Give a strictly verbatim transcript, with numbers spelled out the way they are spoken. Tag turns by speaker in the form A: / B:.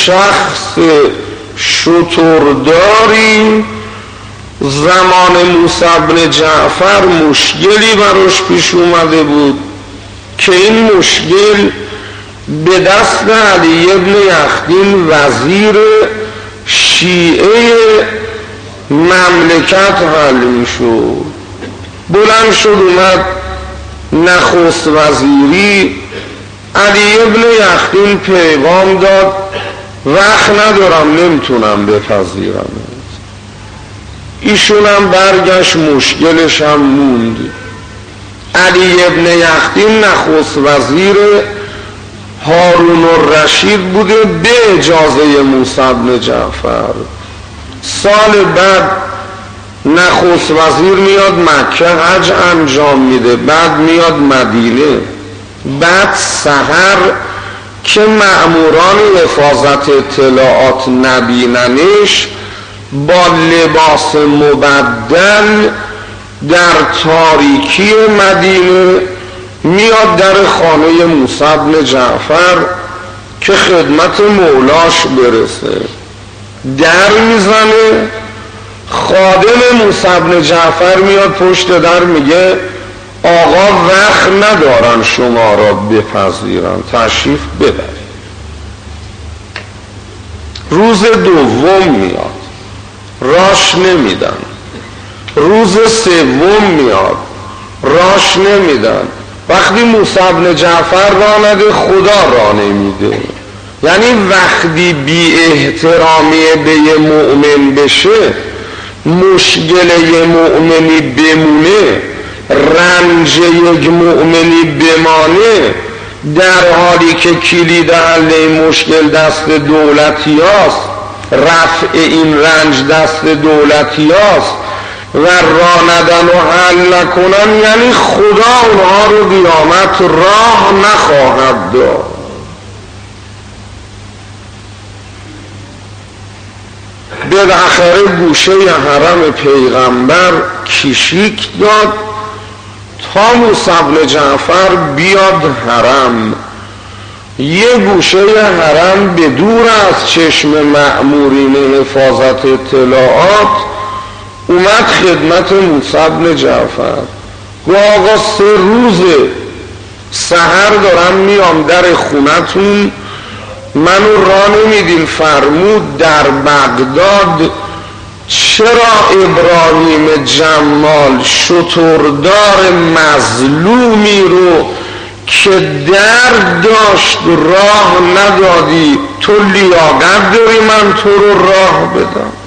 A: شخص شترداری زمان موسی بن جعفر مشکلی براش پیش اومده بود که این مشکل به دست علی بن یخدین وزیر شیعه مملکت حل می شد. بلند شد اومد نخست وزیری، علی بن یخدین پیغام داد وقت ندارم نمیتونم بپذیرم. ایشون هم برگشت مشکلش هم موند. علی بن یخدین نخست وزیر هارون الرشید بوده به اجازه موسی بن جعفر. سال بعد نخست وزیر میاد مکه حج انجام میده، بعد میاد مدینه. بعد سحر که مأموران حفاظت اطلاعات نبیننش با لباس مبدل در تاریکی مدینه میاد در خانه موسی بن جعفر که خدمت مولاش برسه. در میزنه، خادم موسی بن جعفر میاد پشت در میگه آقا وقت ندارن شما را بپذیرن، تشریف ببرید. روز دوم میاد، راش نمیدن. روز سوم میاد، راش نمیدن. وقتی موسی بن جعفر را نده خدا را نمیده. یعنی وقتی بی احترامی به یه مؤمن بشه، مشکل یه مؤمنی بمونه، رنج یک مؤمنی بمانه، در حالی که کلید حل این مشکل دست دولتی هاست، رفع این رنج دست دولتی هاست و راه ندن و حل نکنن، یعنی خدا اونها رو قیامت راه نخواهد داد. بالاخره گوشه حرم پیغمبر کشیک داد تا موسی بن جعفر بیاد حرم. یه گوشه حرم به دور از چشم مأمورین حفاظت اطلاعات اومد خدمت موسی بن جعفر. گو آقا سه روزه سحر دارم میام در خونتون، منو راه نمیدین. فرمود در بغداد چرا ابراهیم جمال شتردار مظلومی رو که درد داشت راه ندادی؟ تو لیاقت داری من تو رو راه بدم؟